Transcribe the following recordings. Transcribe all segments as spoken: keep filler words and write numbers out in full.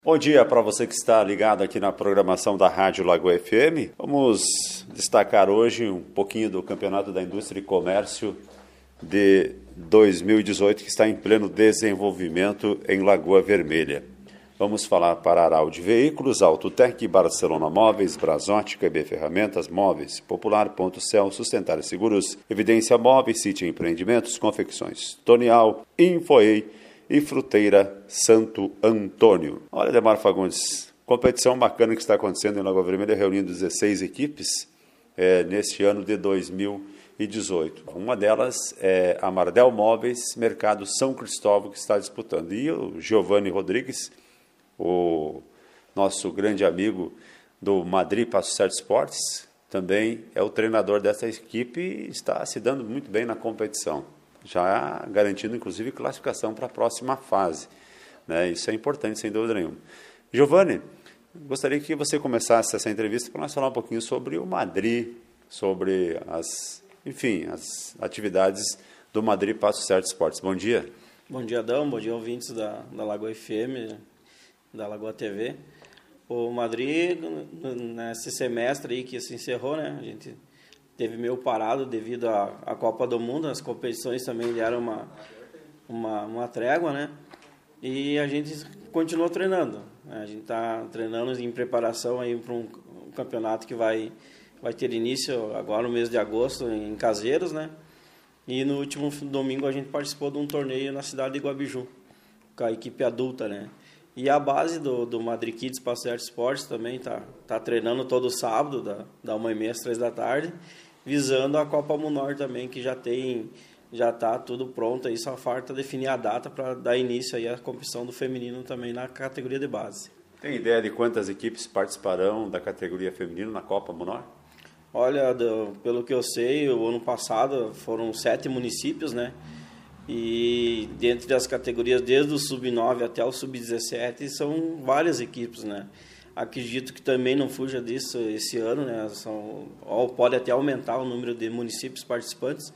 Bom dia para você que está ligado aqui na programação da Rádio Lagoa F M. Vamos destacar hoje um pouquinho do Campeonato da Indústria e Comércio de dois mil e dezoito, que está em pleno desenvolvimento em Lagoa Vermelha. Vamos falar para Araldi Veículos, Autotec, Barcelona Móveis, Brasótica, E B Ferramentas, Móveis, Popular, Ponto Céu, Sustentar Seguros, Evidência Móveis, City Empreendimentos, Confecções, Tonial, Infoei e Fruteira Santo Antônio. Olha, Demar Fagundes, competição bacana que está acontecendo em Lagoa Vermelha, reunindo dezesseis equipes é, neste ano de dois mil e dezoito. Uma delas é a Mardel Móveis, Mercado São Cristóvão, que está disputando. E o Giovanni Rodrigues, o nosso grande amigo do Madrid Passo Certo Esportes, também é o treinador dessa equipe e está se dando muito bem na competição, já garantindo, inclusive, classificação para a próxima fase. Né? Isso é importante, sem dúvida nenhuma. Giovanni, gostaria que você começasse essa entrevista para nós falar um pouquinho sobre o Madrid, sobre as, enfim, as atividades do Madrid Passo Certo Esportes. Bom dia. Bom dia, Adão. Bom dia, ouvintes da, da Lagoa F M, da Lagoa T V. O Madrid, nesse semestre aí que se encerrou, né, a gente teve meio parado devido à, à Copa do Mundo, as competições também deram uma, uma, uma trégua, né? E a gente continuou treinando. A gente está treinando em preparação aí para um, um campeonato que vai, vai ter início agora no mês de agosto em Caseiros, né? E no último domingo a gente participou de um torneio na cidade de Guabiju, com a equipe adulta, né? E a base do, do Madrid Kids Passo Certo Esportes também está tá treinando todo sábado, da, da uma e meia às três da tarde, visando a Copa Munor também, que já tem, já está tudo pronto, aí só falta definir a data para dar início aí à competição do feminino também na categoria de base. Tem ideia de quantas equipes participarão da categoria feminino na Copa Munor? Olha, do, pelo que eu sei, o ano passado foram sete municípios, né? E dentro das categorias, desde o sub nove até o sub dezessete, são várias equipes, né? Acredito que também não fuja disso esse ano, né? São, ou pode até aumentar o número de municípios participantes.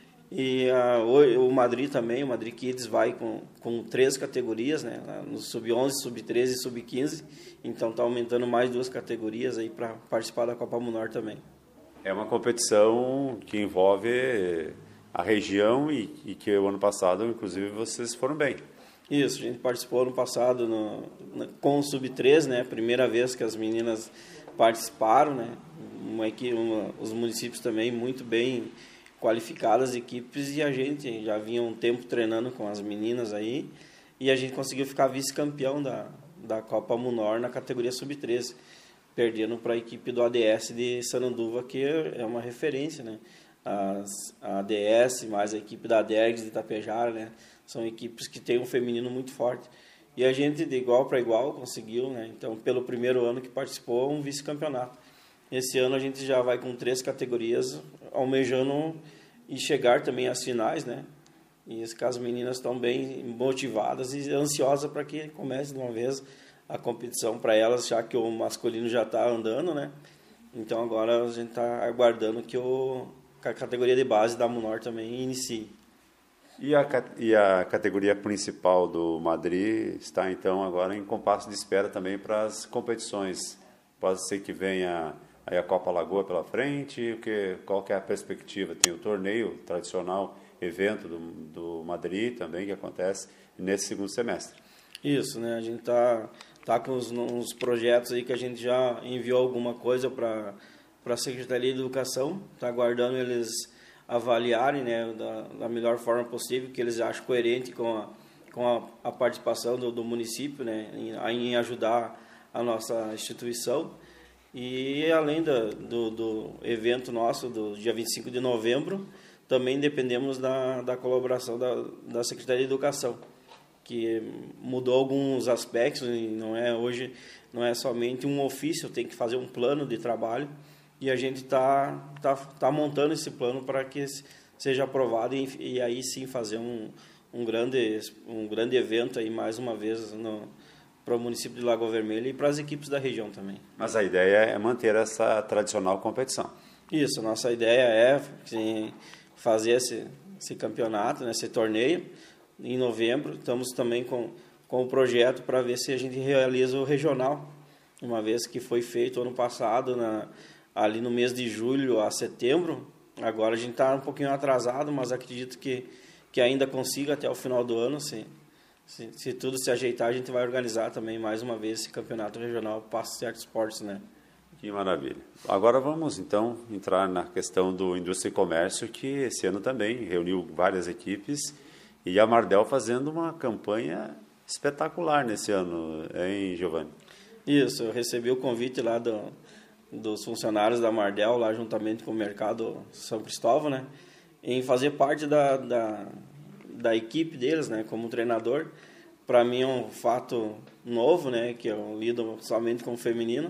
E a, o, o Madrid também, o Madrid Kids vai com, com três categorias, né? No sub onze, sub treze e sub quinze. Então está aumentando mais duas categorias aí para participar da Copa Munor também. É uma competição que envolve a região e, e que o ano passado, inclusive, vocês foram bem. Isso, a gente participou ano passado no, no, com o sub treze, né? Primeira vez que as meninas participaram, né? Uma, uma, os municípios também muito bem qualificadas, equipes, e a gente já vinha um tempo treinando com as meninas aí, e a gente conseguiu ficar vice-campeão da, da Copa Munor na categoria sub treze, perdendo para a equipe do A D S de Sananduva, que é uma referência, né? As, a A D S mais a equipe da Dergs de Itapejara, né? São equipes que têm um feminino muito forte. E a gente, de igual para igual, conseguiu, né? Então, pelo primeiro ano que participou, um vice-campeonato. Esse ano a gente já vai com três categorias, almejando e chegar também às finais, né? E as meninas estão bem motivadas e ansiosas para que comece de uma vez a competição para elas, já que o masculino já está andando, né? Então, agora a gente está aguardando que, o, que a categoria de base da Munor também inicie. E a, e a categoria principal do Madrid está, então, agora em compasso de espera também para as competições. Pode ser que venha aí a Copa Lagoa pela frente, o que, qual que é a perspectiva? Tem o torneio, o tradicional evento do, do Madrid também, que acontece nesse segundo semestre. Isso, né? A gente está tá com uns, uns projetos aí que a gente já enviou alguma coisa para a Secretaria de Educação, está aguardando eles avaliarem, né, da, da melhor forma possível, que eles acham coerente com a, com a, a participação do, do município, né, em, em ajudar a nossa instituição. E além da, do, do evento nosso do dia vinte e cinco de novembro, também dependemos da, da colaboração da, da Secretaria de Educação, que mudou alguns aspectos, e não é, hoje não é somente um ofício, tem que fazer um plano de trabalho, e a gente está tá, tá montando esse plano para que seja aprovado e, e aí sim fazer um, um, grande, um grande evento aí mais uma vez para o município de Lagoa Vermelha e para as equipes da região também. Mas a ideia é manter essa tradicional competição. Isso, a nossa ideia é sim, fazer esse, esse campeonato, né, esse torneio em novembro. Estamos também com, com o projeto para ver se a gente realiza o regional, uma vez que foi feito ano passado, na, ali no mês de julho a setembro. Agora a gente está um pouquinho atrasado, mas acredito que, que ainda consiga até o final do ano. Se, se, se tudo se ajeitar, a gente vai organizar também mais uma vez esse campeonato regional Passo Certo Esportes, né? Que maravilha. Agora vamos, então, entrar na questão do Indústria e Comércio, que esse ano também reuniu várias equipes, e a Mardel fazendo uma campanha espetacular nesse ano, hein, Giovanni? Isso, eu recebi o convite lá do, dos funcionários da Mardel, lá juntamente com o Mercado São Cristóvão, né, em fazer parte da, da, da equipe deles, né, como treinador. Para mim é um fato novo, né, que eu lido somente com o feminino,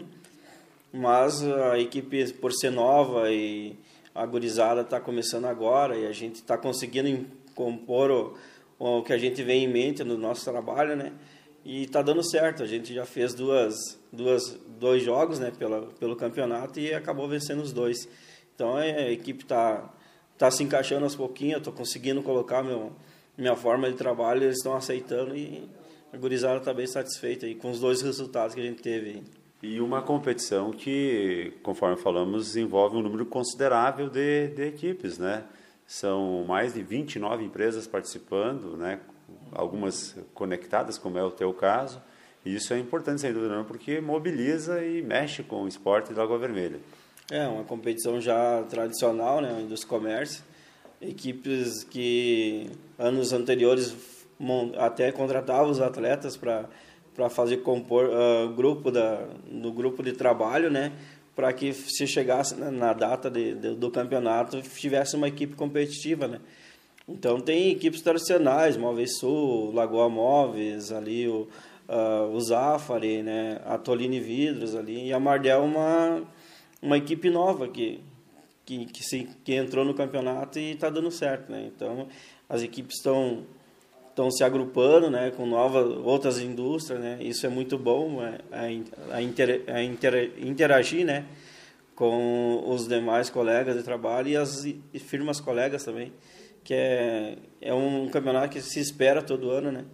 mas a equipe, por ser nova e a gurizada está começando agora e a gente está conseguindo compor o, o que a gente vem em mente no nosso trabalho, né? E está dando certo. A gente já fez duas, duas, dois jogos, né, pela, pelo campeonato e acabou vencendo os dois. Então a equipe está tá se encaixando aos pouquinhos, eu estou conseguindo colocar meu, minha forma de trabalho, eles estão aceitando e a gurizada está bem satisfeita aí com os dois resultados que a gente teve aí. E uma competição que, conforme falamos, envolve um número considerável de, de equipes, né? São mais de vinte e nove empresas participando, né? Algumas conectadas, como é o teu caso. E isso é importante, sem dúvida não, porque mobiliza e mexe com o esporte da Água Vermelha. É uma competição já tradicional, né? Indústria e Comércio. Equipes que anos anteriores até contratavam os atletas para para fazer compor uh, grupo da no grupo de trabalho, né, para que se chegasse na, na data de, de, do campeonato tivesse uma equipe competitiva, né. Então tem equipes tradicionais, Móveis Sul, Lagoa Móveis, ali o uh, o Zafari, né, a Tolini Vidros ali, e a Mardel uma uma equipe nova que que que, se, que entrou no campeonato e está dando certo, né. Então as equipes estão estão se agrupando, né, com novas outras indústrias, né, isso é muito bom, né, a, inter, a inter, interagir, né, com os demais colegas de trabalho e as e firmas colegas também, que é, é um campeonato que se espera todo ano, né,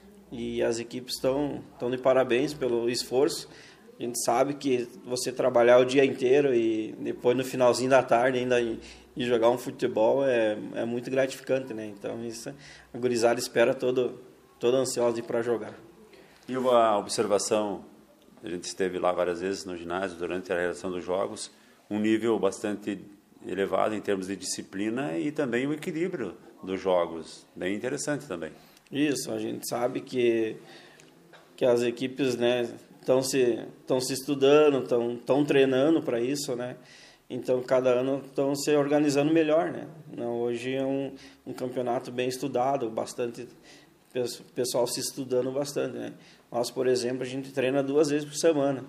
e as equipes estão estão de parabéns pelo esforço. A gente sabe que você trabalhar o dia inteiro e depois no finalzinho da tarde ainda e jogar um futebol é, é muito gratificante, né? Então isso a gurizada espera todo todo ansiosa para jogar. E uma observação, a gente esteve lá várias vezes no ginásio durante a realização dos jogos, um nível bastante elevado em termos de disciplina e também o equilíbrio dos jogos, bem interessante também. Isso, a gente sabe que que as equipes, né, estão se estão se estudando, estão estão treinando para isso, né? Então, cada ano estão se organizando melhor, né? Hoje é um, um campeonato bem estudado, bastante pessoal se estudando bastante, né? Nós, por exemplo, a gente treina duas vezes por semana.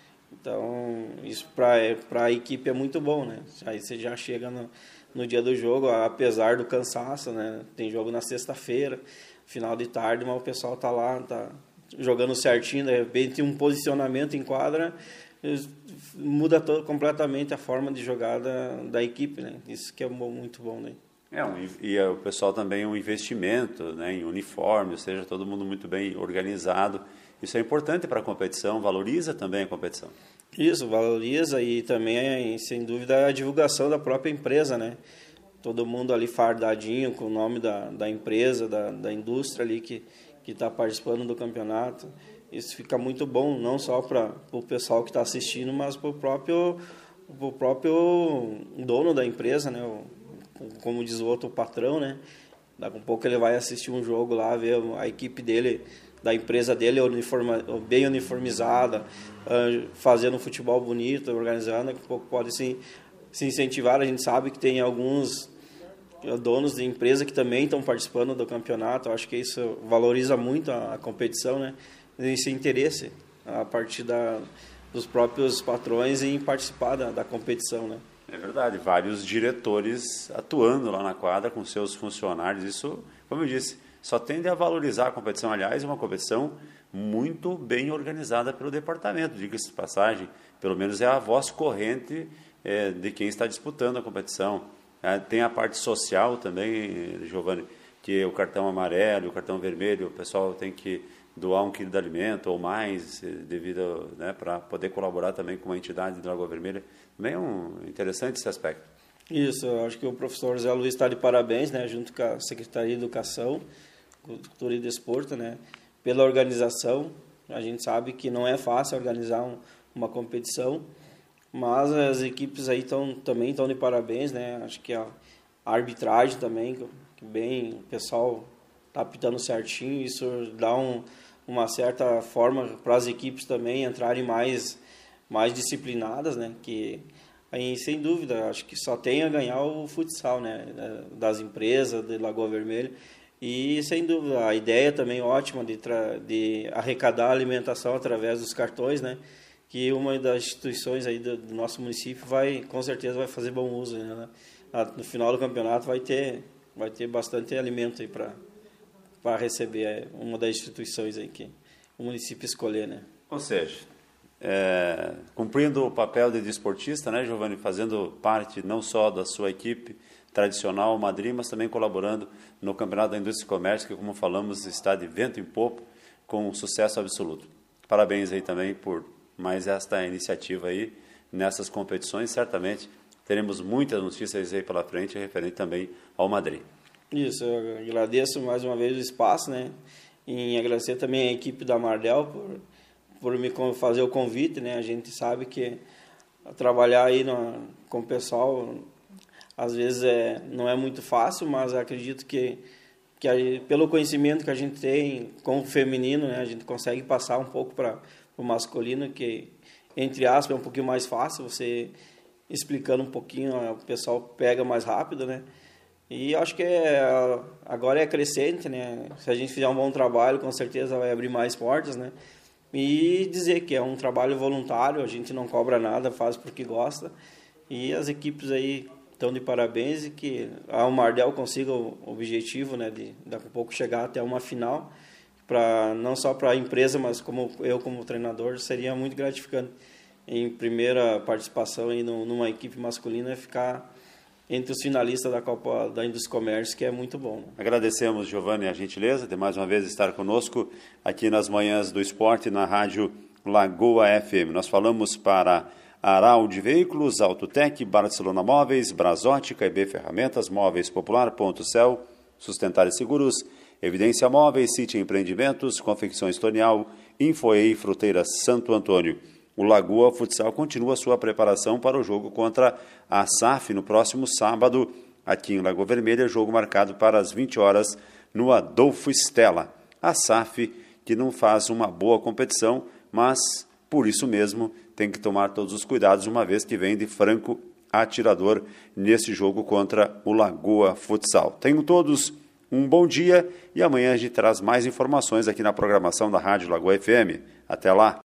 Então, isso para a equipe é muito bom, né? Aí você já chega no, no dia do jogo, apesar do cansaço, né? Tem jogo na sexta-feira, final de tarde, mas o pessoal tá lá, tá jogando certinho, de repente um posicionamento em quadra muda todo, completamente a forma de jogar da, da equipe, né? Isso que é muito bom, né? É, um, e o pessoal também um investimento, né, em uniforme, ou seja, todo mundo muito bem organizado. Isso é importante para a competição, valoriza também a competição. Isso, valoriza e também, sem dúvida, a divulgação da própria empresa, né? Todo mundo ali fardadinho com o nome da, da empresa, da, da indústria ali que que está participando do campeonato. Isso fica muito bom, não só para o pessoal que está assistindo, mas para o próprio, pro próprio dono da empresa, né? O, como diz o outro, o patrão, né? Daqui a pouco ele vai assistir um jogo lá, ver a equipe dele, da empresa dele uniforma, bem uniformizada, fazendo um futebol bonito, organizando. Daqui a pouco pode se, se incentivar. A gente sabe que tem alguns donos de empresa que também estão participando do campeonato. Eu acho que isso valoriza muito a, a competição, né? Esse interesse a partir da, dos próprios patrões em participar da, da competição, né? É verdade, vários diretores atuando lá na quadra com seus funcionários. Isso, como eu disse, só tende a valorizar a competição. Aliás, é uma competição muito bem organizada pelo departamento, diga-se de passagem. Pelo menos é a voz corrente é, de quem está disputando a competição. Tem a parte social também, Giovanni, que o cartão amarelo, o cartão vermelho, o pessoal tem que doar um quilo de alimento ou mais, devido, né, para poder colaborar também com uma entidade de Lagoa Vermelha. Também é um interessante esse aspecto. Isso, eu acho que o professor Zé Luiz está de parabéns, né, junto com a Secretaria de Educação, Cultura e Desporto, né, pela organização. A gente sabe que não é fácil organizar um, uma competição, mas as equipes aí tão, também estão de parabéns, né, acho que a, a arbitragem também, que bem, o pessoal está apitando certinho, isso dá um, uma certa forma para as equipes também entrarem mais, mais disciplinadas, né, que aí, sem dúvida, acho que só tem a ganhar o futsal, né, das empresas de Lagoa Vermelha. E, sem dúvida, a ideia também ótima de, tra de arrecadar a alimentação através dos cartões, né, que uma das instituições aí do, do nosso município vai, com certeza, vai fazer bom uso, né. No final do campeonato vai ter, vai ter bastante alimento aí para para receber uma das instituições aí que o município escolher, né. Ou seja, É, cumprindo o papel de desportista, né, Giovanni, fazendo parte não só da sua equipe tradicional Madrid, mas também colaborando no Campeonato da Indústria e Comércio, que, como falamos, está de vento em popa, com um sucesso absoluto. Parabéns aí também por mais esta iniciativa aí nessas competições. Certamente teremos muitas notícias aí pela frente, referente também ao Madrid. Isso, eu agradeço mais uma vez o espaço, né, e agradecer também a equipe da Mardel por por me fazer o convite, né? A gente sabe que trabalhar aí no, com o pessoal às vezes é, não é muito fácil, mas acredito que, que aí, pelo conhecimento que a gente tem com o feminino, né, a gente consegue passar um pouco para o masculino, que, entre aspas, é um pouquinho mais fácil, você explicando um pouquinho, o pessoal pega mais rápido, né? E acho que é, agora é crescente, né? Se a gente fizer um bom trabalho, com certeza vai abrir mais portas, né? E dizer que é um trabalho voluntário, a gente não cobra nada, faz porque gosta. E as equipes aí estão de parabéns e que a Mardel consiga o objetivo, né, de daqui a pouco chegar até uma final, para não só para a empresa, mas como eu como treinador, seria muito gratificante em primeira participação aí numa equipe masculina ficar entre os finalistas da Copa da Indústria e Comércio, que é muito bom. Agradecemos, Giovanni, a gentileza de mais uma vez estar conosco aqui nas Manhãs do Esporte, na Rádio Lagoa F M. Nós falamos para Araldi Veículos, Autotec, Barcelona Móveis, Brasótica, E B Ferramentas, Móveis Popular, Ponto Céu, Sustentar e Seguros, Evidência Móveis, City Empreendimentos, Confecções Tonial, Infoei, Fruteiras Santo Antônio. O Lagoa Futsal continua sua preparação para o jogo contra a S A F no próximo sábado, aqui em Lagoa Vermelha, jogo marcado para as vinte horas no Adolfo Stella. A S A F que não faz uma boa competição, mas por isso mesmo tem que tomar todos os cuidados, uma vez que vem de franco atirador nesse jogo contra o Lagoa Futsal. Tenham todos um bom dia e amanhã a gente traz mais informações aqui na programação da Rádio Lagoa F M. Até lá!